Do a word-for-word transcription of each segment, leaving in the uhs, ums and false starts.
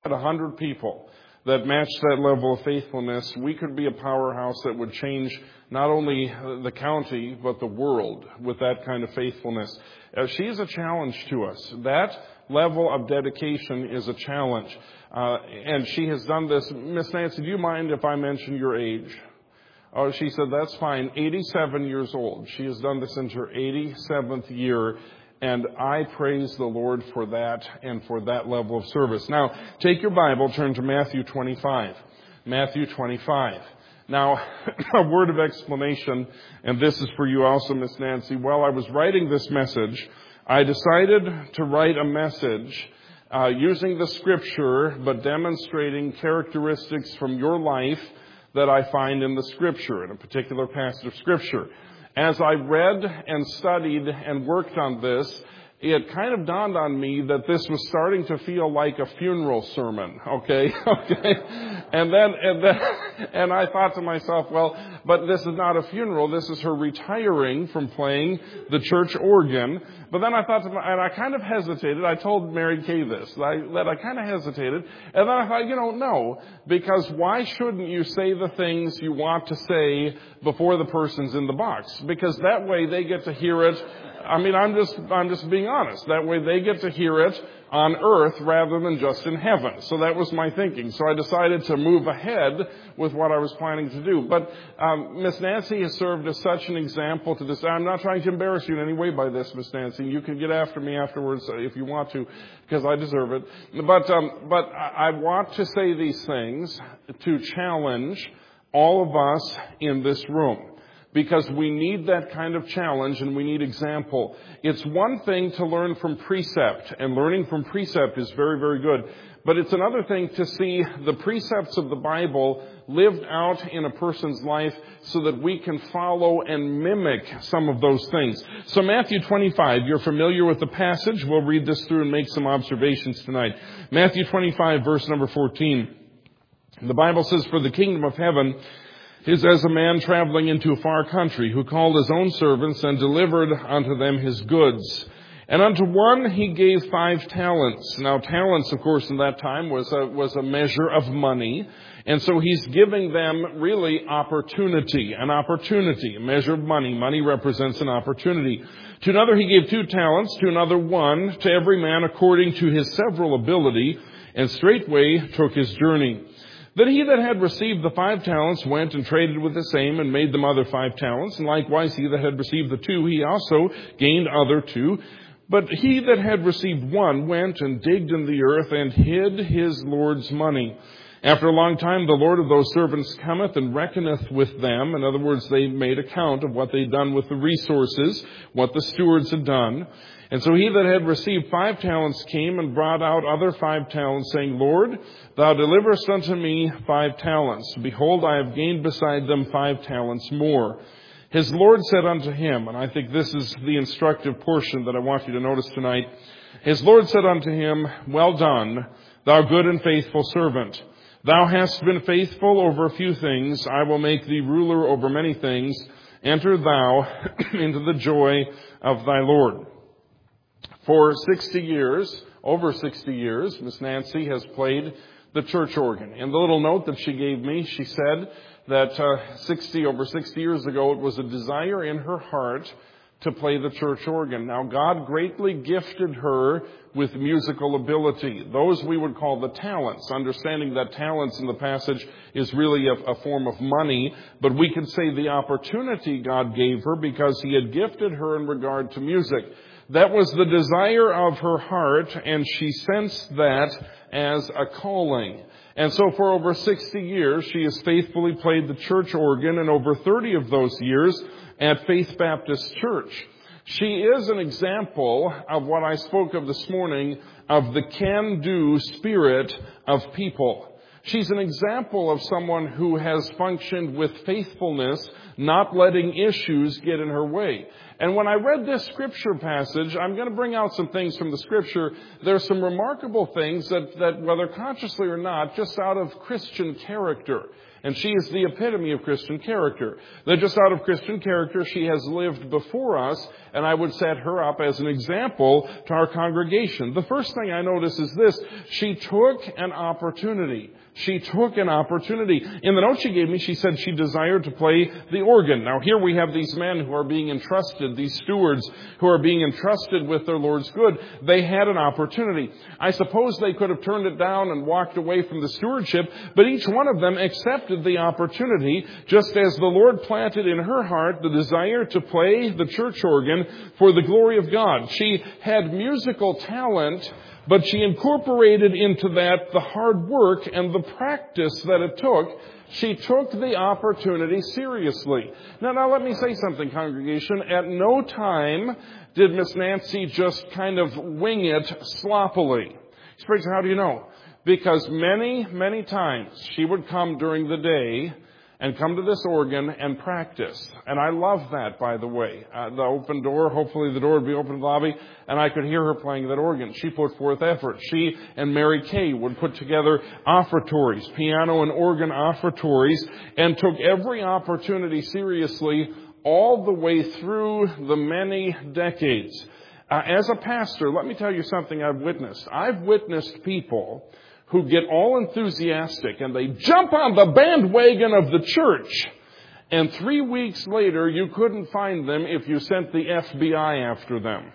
had a hundred people that matched that level of faithfulness, we could be a powerhouse that would change not only the county, but the world with that kind of faithfulness. Uh, she is a challenge to us. That level of dedication is a challenge. Uh, and she has done this. Miss Nancy, do you mind if I mention your age? Oh, she said, that's fine. eighty-seven years old. She has done this into her eighty-seventh year. And I praise the Lord for that and for that level of service. Now, take your Bible, turn to Matthew twenty-five. Matthew twenty-five. Now, a word of explanation, and this is for you also, Miss Nancy. While I was writing this message, I decided to write a message uh, using the Scripture, but demonstrating characteristics from your life that I find in the Scripture, in a particular passage of Scripture. As I read and studied and worked on this, it kind of dawned on me that this was starting to feel like a funeral sermon, okay? Okay. And then, and then, and I thought to myself, well, but this is not a funeral. This is her retiring from playing the church organ. But then I thought to my, and I kind of hesitated. I told Mary Kay this, that I, that I kind of hesitated. And then I thought, you know, no, because why shouldn't you say the things you want to say before the person's in the box? Because that way they get to hear it. I mean, I'm just, I'm just being honest. That way they get to hear it on earth rather than just in heaven. So that was my thinking. So I decided to move ahead with what I was planning to do. But um, Miss Nancy has served as such an example to this. I'm not trying to embarrass you in any way by this, Miss Nancy. You can get after me afterwards if you want to, because I deserve it. But um, but I want to say these things to challenge all of us in this room. Because we need that kind of challenge and we need example. It's one thing to learn from precept, and learning from precept is very, very good. But it's another thing to see the precepts of the Bible lived out in a person's life so that we can follow and mimic some of those things. So Matthew twenty-five, you're familiar with the passage. We'll read this through and make some observations tonight. Matthew twenty-five, verse number fourteen. The Bible says, "For the kingdom of heaven is as a man traveling into a far country, who called his own servants and delivered unto them his goods. And unto one he gave five talents." Now, talents, of course, in that time was a, was a measure of money. And so he's giving them really opportunity, an opportunity, a measure of money. Money represents an opportunity. To another he gave two talents, to another one, to every man according to his several ability, and straightway took his journey. Then he that had received the five talents went and traded with the same, and made them other five talents. And likewise he that had received the two, he also gained other two. But he that had received one went and digged in the earth, and hid his Lord's money. After a long time the Lord of those servants cometh and reckoneth with them. In other words, they made account of what they'd done with the resources, what the stewards had done. And so he that had received five talents came and brought out other five talents, saying, Lord, thou deliverest unto me five talents. Behold, I have gained beside them five talents more. His Lord said unto him," and I think this is the instructive portion that I want you to notice tonight. "His Lord said unto him, Well done, thou good and faithful servant. Thou hast been faithful over a few things. I will make thee ruler over many things. Enter thou into the joy of thy Lord." For sixty years, over sixty years, Miss Nancy has played the church organ. In the little note that she gave me, she said that uh, sixty, over sixty years ago, it was a desire in her heart to play the church organ. Now, God greatly gifted her with musical ability. Those we would call the talents, understanding that talents in the passage is really a, a form of money, but we could say the opportunity God gave her because he had gifted her in regard to music. That was the desire of her heart, and she sensed that as a calling. And so for over sixty years, she has faithfully played the church organ, and over thirty of those years at Faith Baptist Church. She is an example of what I spoke of this morning, of the can-do spirit of people. She's an example of someone who has functioned with faithfulness, not letting issues get in her way. And when I read this scripture passage, I'm going to bring out some things from the scripture. There's some remarkable things that, that whether consciously or not, just out of Christian character. And she is the epitome of Christian character. That just out of Christian character, she has lived before us, and I would set her up as an example to our congregation. The first thing I notice is this: she took an opportunity. She took an opportunity. In the note she gave me, she said she desired to play the organ. Now here we have these men who are being entrusted, these stewards who are being entrusted with their Lord's good. They had an opportunity. I suppose they could have turned it down and walked away from the stewardship, but each one of them accepted the opportunity, just as the Lord planted in her heart the desire to play the church organ for the glory of God. She had musical talent, but she incorporated into that the hard work and the practice that it took. She took the opportunity seriously. Now, now let me say something, congregation. At no time did Miss Nancy just kind of wing it sloppily. Spriggs, how do you know? Because many, many times she would come during the day and come to this organ and practice. And I love that, by the way. Uh, the open door, hopefully the door would be open in the lobby, and I could hear her playing that organ. She put forth effort. She and Mary Kay would put together offertories, piano and organ offertories, and took every opportunity seriously all the way through the many decades. Uh, as a pastor, let me tell you something I've witnessed. I've witnessed people who get all enthusiastic and they jump on the bandwagon of the church. And three weeks later, you couldn't find them if you sent the F B I after them.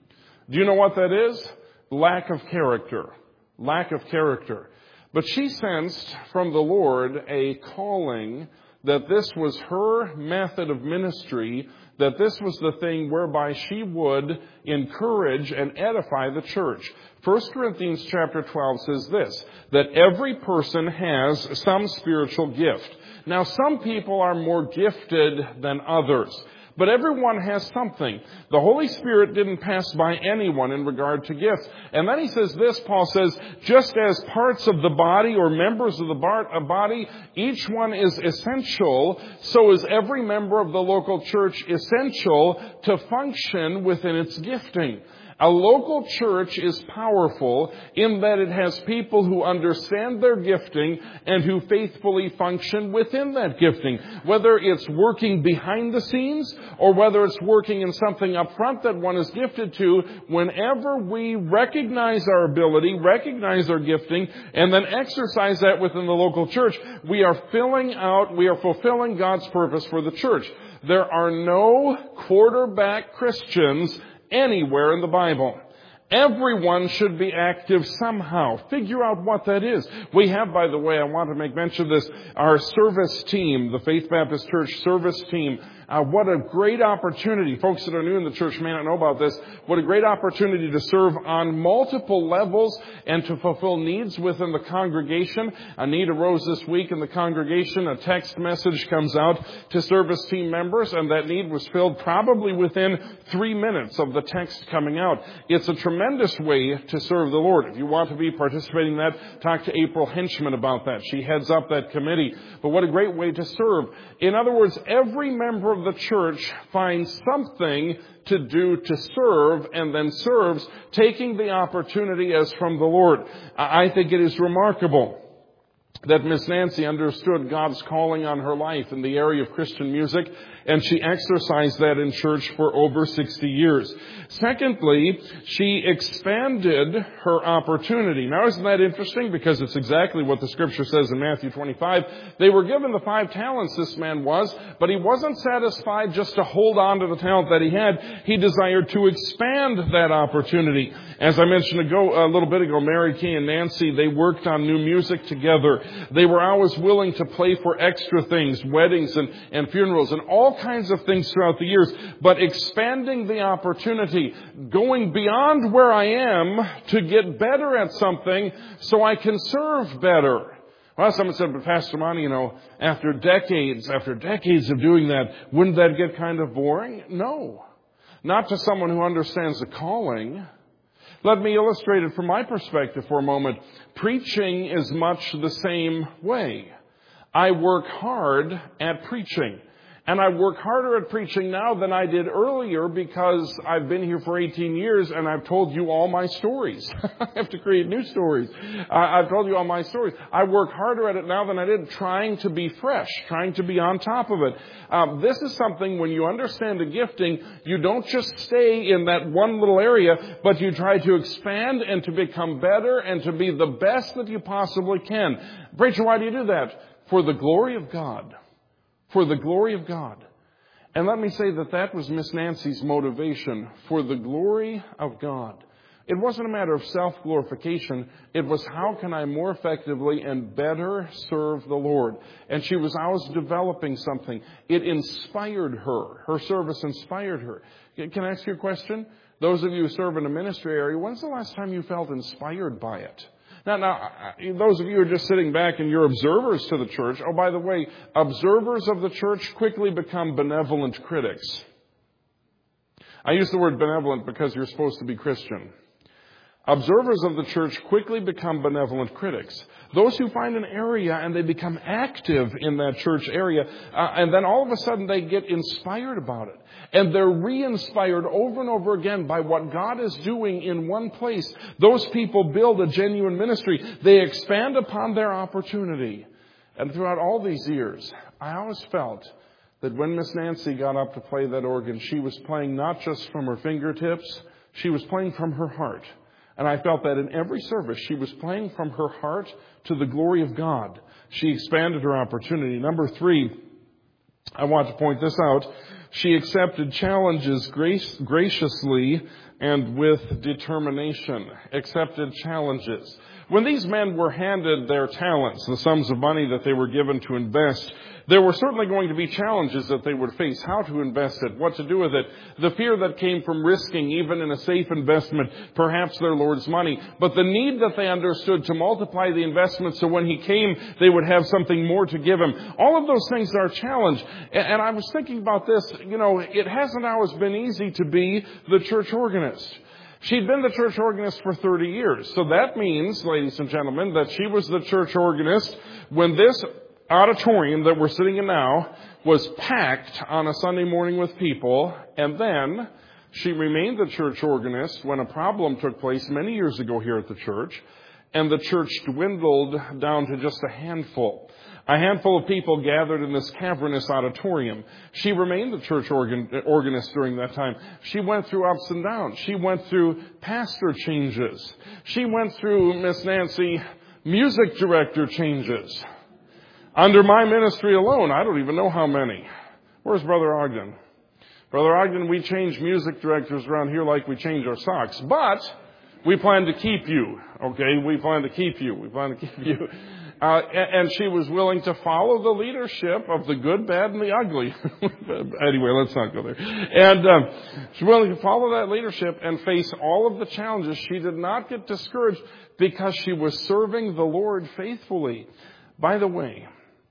Do you know what that is? Lack of character. Lack of character. But she sensed from the Lord a calling that this was her method of ministry, that this was the thing whereby she would encourage and edify the church. First Corinthians chapter twelve says this, that every person has some spiritual gift. Now, some people are more gifted than others, but everyone has something. The Holy Spirit didn't pass by anyone in regard to gifts. And then he says this, Paul says, just as parts of the body or members of the body, each one is essential, so is every member of the local church essential to function within its gifting. A local church is powerful in that it has people who understand their gifting and who faithfully function within that gifting. Whether it's working behind the scenes or whether it's working in something up front that one is gifted to, whenever we recognize our ability, recognize our gifting, and then exercise that within the local church, we are filling out, we are fulfilling God's purpose for the church. There are no quarterback Christians anywhere in the Bible. Everyone should be active somehow. Figure out what that is. We have, by the way, I want to make mention of this, our service team, the Faith Baptist Church service team. Uh, what a great opportunity. Folks that are new in the church may not know about this. What a great opportunity to serve on multiple levels and to fulfill needs within the congregation. A need arose this week in the congregation. A text message comes out to service team members, and that need was filled probably within three minutes of the text coming out. It's a tremendous way to serve the Lord. If you want to be participating in that, talk to April Henchman about that. She heads up that committee. But what a great way to serve. In other words, every member of the church finds something to do to serve and then serves, taking the opportunity as from the Lord. I think it is remarkable that Miss Nancy understood God's calling on her life in the area of Christian music, and she exercised that in church for over sixty years. Secondly, she expanded her opportunity. Now, isn't that interesting? Because it's exactly what the scripture says in Matthew twenty-five. They were given the five talents, this man was, but he wasn't satisfied just to hold on to the talent that he had. He desired to expand that opportunity. As I mentioned ago, a little bit ago, Mary Kay and Nancy, they worked on new music together. They were always willing to play for extra things, weddings and, and funerals and all kinds of things throughout the years. But expanding the opportunity, going beyond where I am to get better at something so I can serve better. Well, someone said, but Pastor Monty, you know, after decades, after decades of doing that, wouldn't that get kind of boring? No. Not to someone who understands the calling. Let me illustrate it from my perspective for a moment. Preaching is much the same way. I work hard at preaching. And I work harder at preaching now than I did earlier because I've been here for eighteen years and I've told you all my stories. I have to create new stories. Uh, I've told you all my stories. I work harder at it now than I did trying to be fresh, trying to be on top of it. Um, this is something when you understand a gifting, you don't just stay in that one little area, but you try to expand and to become better and to be the best that you possibly can. Preacher, why do you do that? For the glory of God. For the glory of God. And let me say that that was Miss Nancy's motivation. For the glory of God. It wasn't a matter of self-glorification. It was how can I more effectively and better serve the Lord. And she was always developing something. It inspired her. Her service inspired her. Can I ask you a question? Those of you who serve in a ministry area, when's the last time you felt inspired by it? Now, now, those of you who are just sitting back and you're observers to the church, oh, by the way, observers of the church quickly become benevolent critics. I use the word benevolent because you're supposed to be Christian. Observers of the church quickly become benevolent critics. Those who find an area and they become active in that church area, uh, and then all of a sudden they get inspired about it. And they're re-inspired over and over again by what God is doing in one place. Those people build a genuine ministry. They expand upon their opportunity. And throughout all these years, I always felt that when Miss Nancy got up to play that organ, she was playing not just from her fingertips, she was playing from her heart. And I felt that in every service, she was playing from her heart to the glory of God. She expanded her opportunity. Number three, I want to point this out. She accepted challenges grace, graciously and with determination. Accepted challenges. When these men were handed their talents, the sums of money that they were given to invest, there were certainly going to be challenges that they would face. How to invest it, what to do with it. The fear that came from risking, even in a safe investment, perhaps their Lord's money. But the need that they understood to multiply the investment so when He came, they would have something more to give Him. All of those things are a challenge. And I was thinking about this, you know, it hasn't always been easy to be the church organist. She'd been the church organist for thirty years. So that means, ladies and gentlemen, that she was the church organist when this auditorium that we're sitting in now was packed on a Sunday morning with people. And then she remained the church organist when a problem took place many years ago here at the church. And the church dwindled down to just a handful. A handful of people gathered in this cavernous auditorium. She remained the church organ, organist during that time. She went through ups and downs. She went through pastor changes. She went through, Miss Nancy, music director changes. Under my ministry alone, I don't even know how many. Where's Brother Ogden? Brother Ogden, we change music directors around here like we change our socks. But we plan to keep you, okay? We plan to keep you. We plan to keep you. Uh, and she was willing to follow the leadership of the good, bad, and the ugly. Anyway, let's not go there. And um, she's willing to follow that leadership and face all of the challenges. She did not get discouraged because she was serving the Lord faithfully. By the way,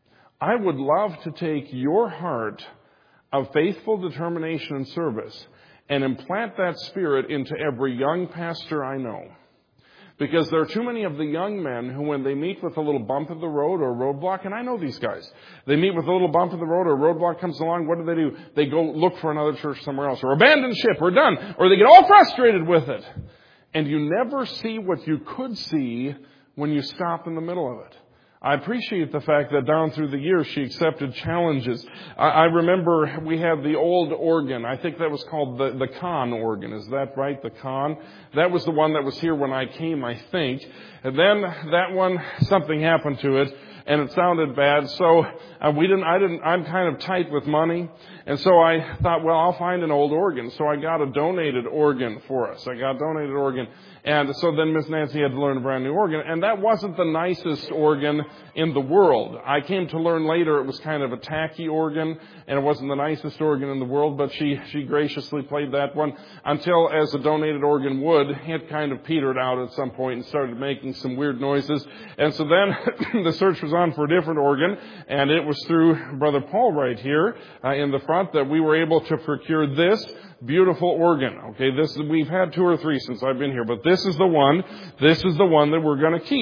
I would love to take your heart of faithful determination and service and implant that spirit into every young pastor I know. Because there are too many of the young men who, when they meet with a little bump in the road or a roadblock, and I know these guys, they meet with a little bump in the road or a roadblock comes along, what do they do? They go look for another church somewhere else, or abandon ship, or done, or they get all frustrated with it. And you never see what you could see when you stop in the middle of it. I appreciate the fact that down through the years she accepted challenges. I, I remember we had the old organ. I think that was called the, the Kahn organ. Is that right? The Kahn? That was the one that was here when I came, I think. And then that one, something happened to it. And it sounded bad, so uh, we didn't. I didn't. I'm kind of tight with money, and so I thought, well, I'll find an old organ. So I got a donated organ for us. I got a donated organ, and so then Miss Nancy had to learn a brand new organ, and that wasn't the nicest organ in the world. I came to learn later it was kind of a tacky organ, and it wasn't the nicest organ in the world. But she she graciously played that one until, as a donated organ would, it kind of petered out at some point and started making some weird noises, and so then the search was on for a different organ, and it was through Brother Paul right here uh, in the front that we were able to procure this beautiful organ. Okay, this we've had two or three since I've been here, but this is the one. This is the one that we're going to keep.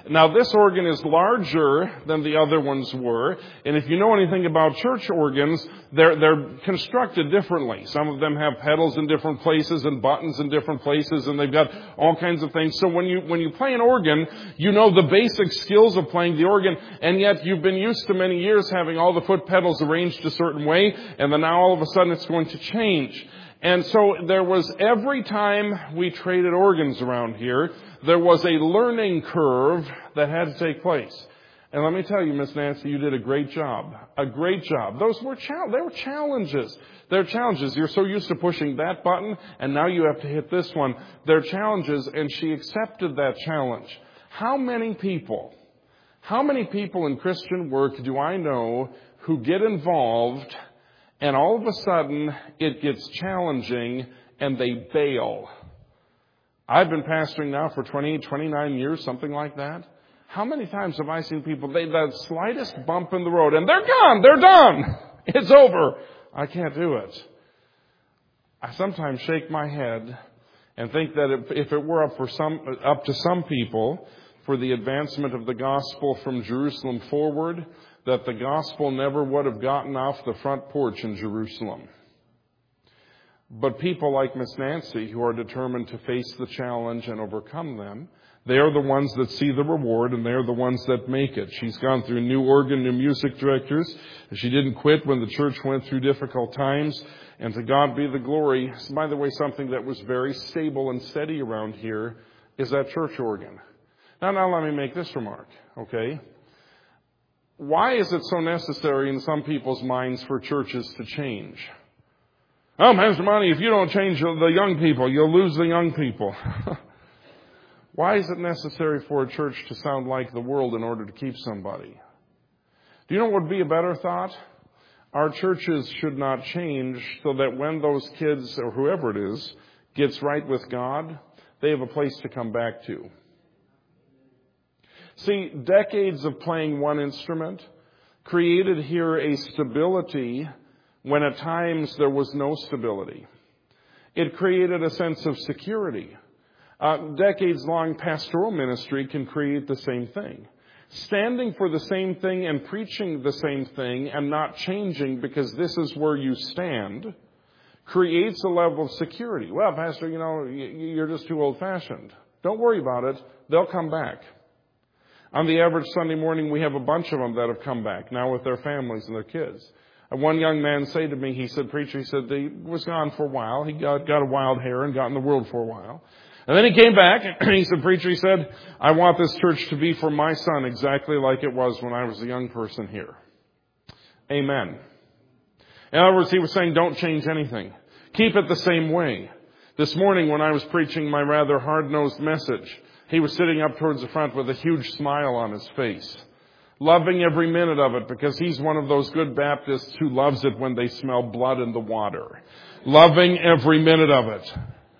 Now, this organ is larger than the other ones were, and if you know anything about church organs, they're, they're constructed differently. Some of them have pedals in different places and buttons in different places, and they've got all kinds of things. So when you, when you play an organ, you know the basic skills of playing the organ, and yet you've been used to many years having all the foot pedals arranged a certain way, and then now all of a sudden it's going to change. And so there was, every time we traded organs around here, there was a learning curve that had to take place. And let me tell you, Miss Nancy, you did a great job. A great job. Those were chal- they were challenges. They're challenges. You're so used to pushing that button, and now you have to hit this one. They're challenges, and she accepted that challenge. How many people, how many people in Christian work do I know who get involved, and all of a sudden it gets challenging, and they bail? I've been pastoring now for twenty, twenty-nine years, something like that. How many times have I seen people, they, that slightest bump in the road, and they're gone, they're done, it's over. I can't do it. I sometimes shake my head and think that if, if it were up for some, up to some people for the advancement of the gospel from Jerusalem forward, that the gospel never would have gotten off the front porch in Jerusalem. But people like Miss Nancy, who are determined to face the challenge and overcome them, they are the ones that see the reward, and they are the ones that make it. She's gone through new organ, new music directors. She didn't quit when the church went through difficult times. And to God be the glory. By the way, something that was very stable and steady around here is that church organ. Now, now let me make this remark, okay? Why is it so necessary in some people's minds for churches to change? Oh, Pastor Monty, if you don't change the young people, you'll lose the young people. Why is it necessary for a church to sound like the world in order to keep somebody? Do you know what would be a better thought? Our churches should not change so that when those kids, or whoever it is, gets right with God, they have a place to come back to. See, decades of playing one instrument created here a stability when at times there was no stability. It created a sense of security. Uh, decades-long pastoral ministry can create the same thing. Standing for the same thing and preaching the same thing and not changing because this is where you stand creates a level of security. Well, Pastor, you know, you're just too old-fashioned. Don't worry about it. They'll come back. On the average Sunday morning, we have a bunch of them that have come back, now with their families and their kids. And one young man said to me, he said, preacher, he said, he was gone for a while. He got, got a wild hair and got in the world for a while. And then he came back, and he said, preacher, he said, I want this church to be for my son exactly like it was when I was a young person here. Amen. In other words, he was saying, don't change anything. Keep it the same way. This morning when I was preaching my rather hard-nosed message, he was sitting up towards the front with a huge smile on his face, loving every minute of it because he's one of those good Baptists who loves it when they smell blood in the water. Loving every minute of it.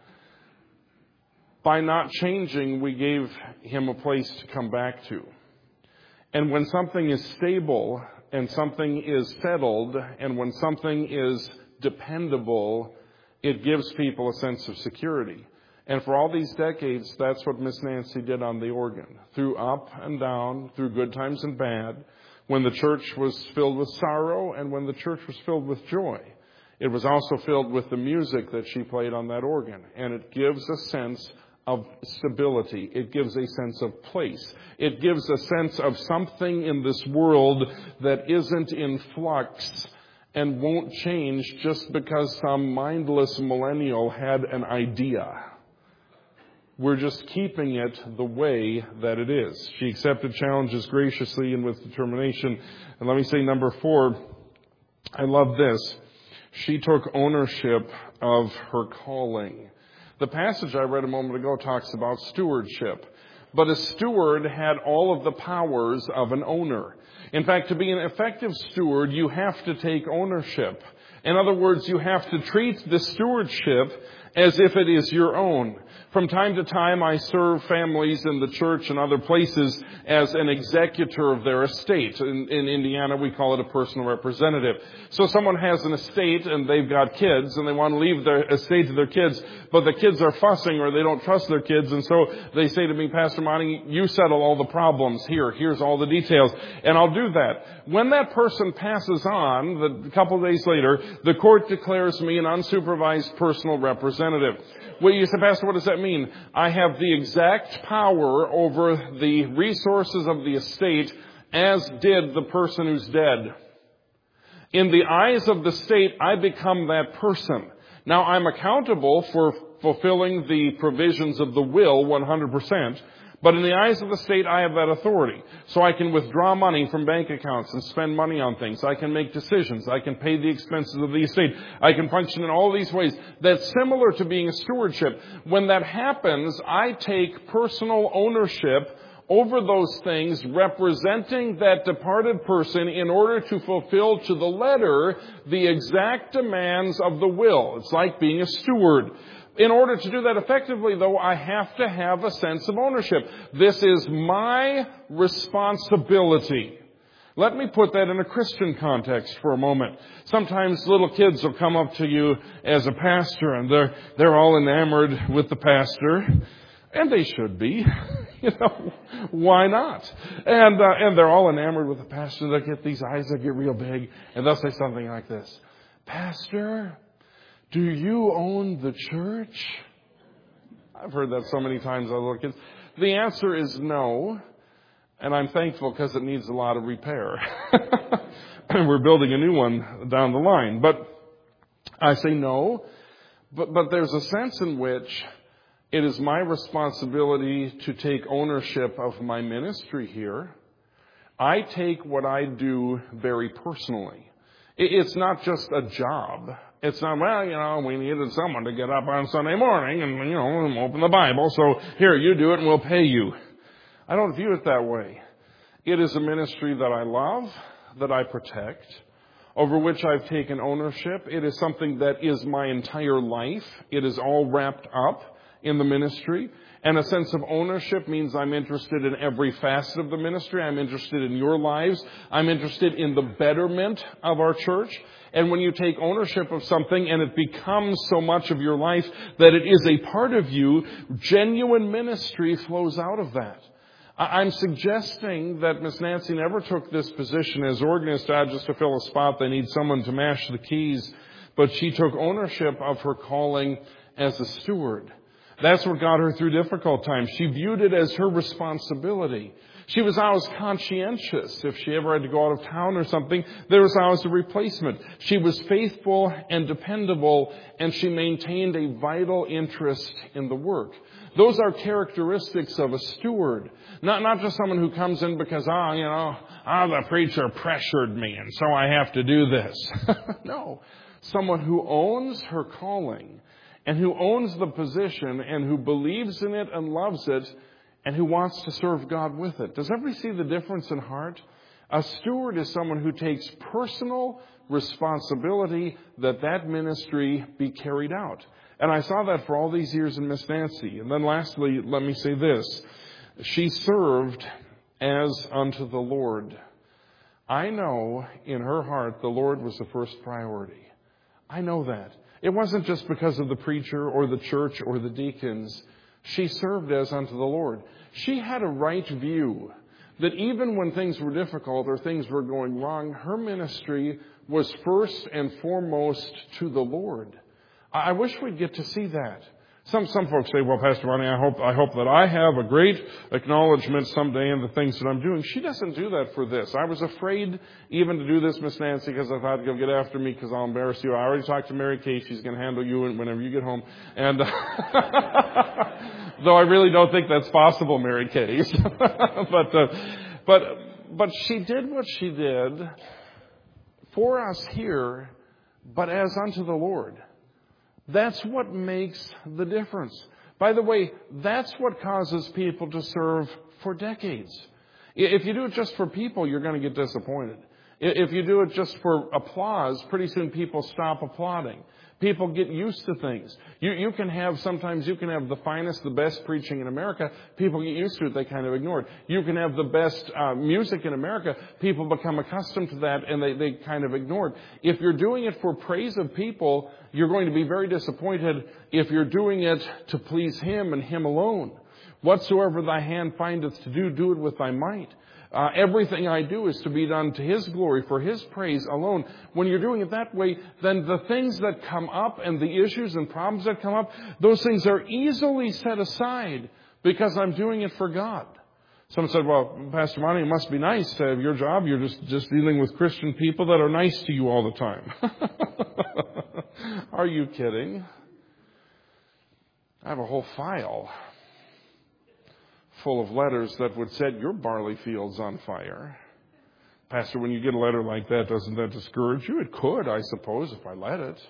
By not changing, we gave him a place to come back to. And when something is stable and something is settled and when something is dependable, it gives people a sense of security. And for all these decades, that's what Miss Nancy did on the organ. Through up and down, through good times and bad, when the church was filled with sorrow and when the church was filled with joy. It was also filled with the music that she played on that organ. And it gives a sense of stability. It gives a sense of place. It gives a sense of something in this world that isn't in flux and won't change just because some mindless millennial had an idea. We're just keeping it the way that it is. She accepted challenges graciously and with determination. And let me say number four, I love this. She took ownership of her calling. The passage I read a moment ago talks about stewardship. But a steward had all of the powers of an owner. In fact, to be an effective steward, you have to take ownership. In other words, you have to treat the stewardship as if it is your own. From time to time, I serve families in the church and other places as an executor of their estate. In, in Indiana, we call it a personal representative. So someone has an estate and they've got kids and they want to leave their estate to their kids, but the kids are fussing or they don't trust their kids, and so they say to me, Pastor Monty, you settle all the problems here. Here's all the details. And I'll do that. When that person passes on, the, a couple of days later, the court declares me an unsupervised personal representative. Well, you say, Pastor, what does that mean? I have the exact power over the resources of the estate as did the person who's dead. In the eyes of the state, I become that person. Now, I'm accountable for fulfilling the provisions of the will one hundred percent. But in the eyes of the state, I have that authority. So I can withdraw money from bank accounts and spend money on things. I can make decisions. I can pay the expenses of the estate. I can function in all these ways. That's similar to being a stewardship. When that happens, I take personal ownership over those things, representing that departed person in order to fulfill to the letter the exact demands of the will. It's like being a steward. In order to do that effectively, though, I have to have a sense of ownership. This is my responsibility. Let me put that in a Christian context for a moment. Sometimes little kids will come up to you as a pastor and they're, they're all enamored with the pastor. And they should be. You know, why not? And, uh, and they're all enamored with the pastor. They'll get these eyes that get real big and they'll say something like this. Pastor, do you own the church? I've heard that so many times as little kids. The answer is no. And I'm thankful because it needs a lot of repair. And we're building a new one down the line. But I say no. But, but there's a sense in which it is my responsibility to take ownership of my ministry here. I take what I do very personally. It's not just a job. It's not, well, you know, we needed someone to get up on Sunday morning and, you know, open the Bible. So here, you do it and we'll pay you. I don't view it that way. It is a ministry that I love, that I protect, over which I've taken ownership. It is something that is my entire life. It is all wrapped up in the ministry. And a sense of ownership means I'm interested in every facet of the ministry. I'm interested in your lives. I'm interested in the betterment of our church. And when you take ownership of something and it becomes so much of your life that it is a part of you, genuine ministry flows out of that. I'm suggesting that Miss Nancy never took this position as organist, ah, just to fill a spot. They need someone to mash the keys. But she took ownership of her calling as a steward. That's what got her through difficult times. She viewed it as her responsibility. She was always conscientious. If she ever had to go out of town or something, there was always a replacement. She was faithful and dependable, and she maintained a vital interest in the work. Those are characteristics of a steward. Not, not just someone who comes in because, ah, oh, you know, ah, oh, the preacher pressured me, and so I have to do this. No. Someone who owns her calling, and who owns the position, and who believes in it and loves it, and who wants to serve God with it. Does everybody see the difference in heart? A steward is someone who takes personal responsibility that that ministry be carried out. And I saw that for all these years in Miss Nancy. And then lastly, let me say this. She served as unto the Lord. I know in her heart the Lord was the first priority. I know that. It wasn't just because of the preacher or the church or the deacons. She served as unto the Lord. She had a right view that even when things were difficult or things were going wrong, her ministry was first and foremost to the Lord. I wish we'd get to see that. Some some folks say, well, Pastor Ronnie, I hope I hope that I have a great acknowledgement someday in the things that I'm doing. She doesn't do that for this. I was afraid even to do this, Miss Nancy, because I thought you'll get after me because I'll embarrass you. I already talked to Mary Kay. She's going to handle you whenever you get home. And though I really don't think that's possible, Mary Kay. but uh, but but she did what she did for us here, but as unto the Lord. That's what makes the difference. By the way, that's what causes people to serve for decades. If you do it just for people, you're going to get disappointed. If you do it just for applause, pretty soon people stop applauding. People get used to things. You, you can have, sometimes you can have the finest, the best preaching in America. People get used to it. They kind of ignore it. You can have the best uh, music in America. People become accustomed to that and they, they kind of ignore it. If you're doing it for praise of people, you're going to be very disappointed if you're doing it to please Him and Him alone. Whatsoever thy hand findeth to do, do it with thy might. Uh, everything I do is to be done to His glory, for His praise alone. When you're doing it that way, then the things that come up and the issues and problems that come up, those things are easily set aside because I'm doing it for God. Someone said, well, Pastor Monty, it must be nice to have your job. You're just, just dealing with Christian people that are nice to you all the time. Are you kidding? I have a whole file full of letters that would set your barley fields on fire. Pastor, when you get a letter like that, doesn't that discourage you? It could, I suppose, if I let it.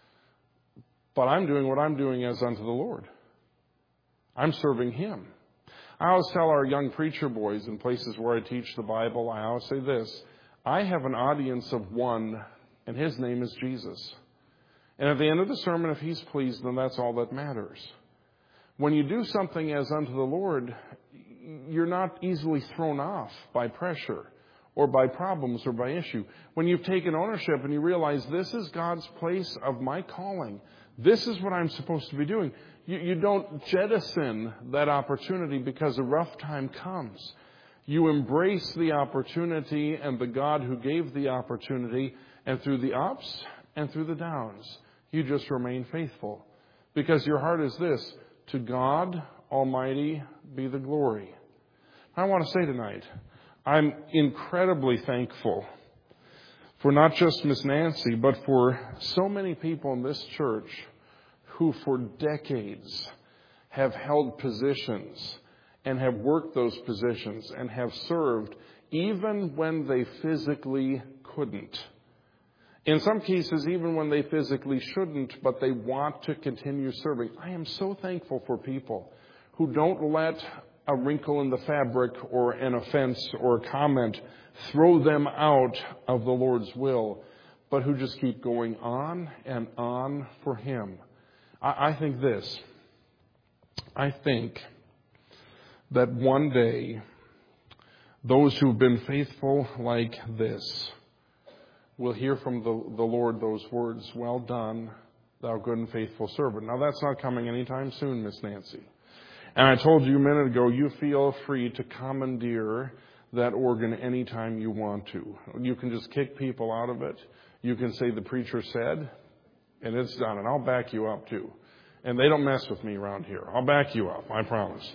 But I'm doing what I'm doing as unto the Lord. I'm serving Him. I always tell our young preacher boys in places where I teach the Bible, I always say this: I have an audience of one, and His name is Jesus. And at the end of the sermon, if He's pleased, then that's all that matters. When you do something as unto the Lord, you're not easily thrown off by pressure or by problems or by issue. When you've taken ownership and you realize this is God's place of my calling, this is what I'm supposed to be doing, you, you don't jettison that opportunity because a rough time comes. You embrace the opportunity and the God who gave the opportunity, and through the ups and through the downs, you just remain faithful. Because your heart is this: to God Almighty be the glory. I want to say tonight, I'm incredibly thankful for not just Miss Nancy, but for so many people in this church who for decades have held positions and have worked those positions and have served even when they physically couldn't. In some cases, even when they physically shouldn't, but they want to continue serving. I am so thankful for people who don't let a wrinkle in the fabric or an offense or a comment throw them out of the Lord's will, but who just keep going on and on for Him. I, I think this. I think that one day, those who've been faithful like this will hear from the, the Lord those words, "Well done, thou good and faithful servant." Now, that's not coming anytime soon, Miss Nancy. And I told you a minute ago, you feel free to commandeer that organ anytime you want to. You can just kick people out of it. You can say the preacher said, and it's done. And I'll back you up, too. And they don't mess with me around here. I'll back you up, I promise.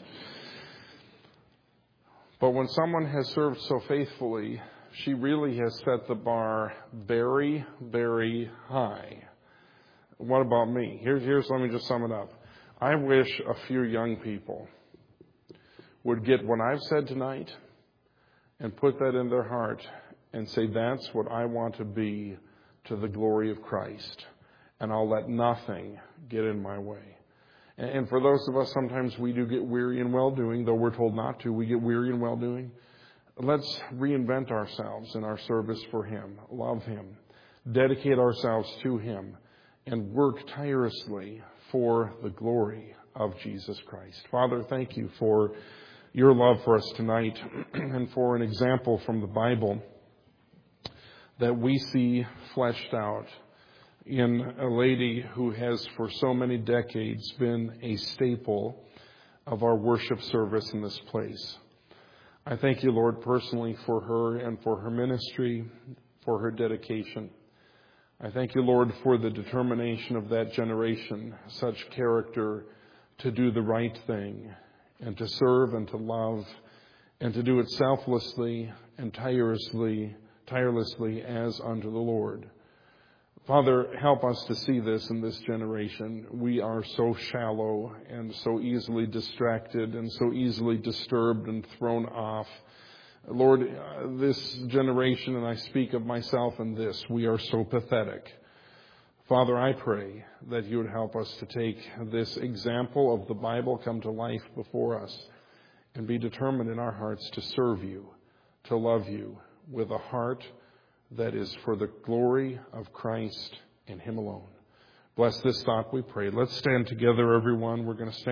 But when someone has served so faithfully, she really has set the bar very, very high. What about me? Here's, here's, let me just sum it up. I wish a few young people would get what I've said tonight and put that in their heart and say, that's what I want to be to the glory of Christ. And I'll let nothing get in my way. And for those of us, sometimes we do get weary in well-doing, though we're told not to. We get weary in well-doing. Let's reinvent ourselves in our service for Him, love Him, dedicate ourselves to Him, and work tirelessly for the glory of Jesus Christ. Father, thank you for your love for us tonight and for an example from the Bible that we see fleshed out in a lady who has for so many decades been a staple of our worship service in this place. I thank you, Lord, personally for her and for her ministry, for her dedication. I thank you, Lord, for the determination of that generation, such character to do the right thing and to serve and to love and to do it selflessly and tirelessly, tirelessly as unto the Lord. Father, help us to see this in this generation. We are so shallow and so easily distracted and so easily disturbed and thrown off. Lord, this generation, and I speak of myself in this, we are so pathetic. Father, I pray that you would help us to take this example of the Bible come to life before us and be determined in our hearts to serve you, to love you with a heart that is for the glory of Christ and Him alone. Bless this thought, we pray. Let's stand together, everyone. We're going to stand.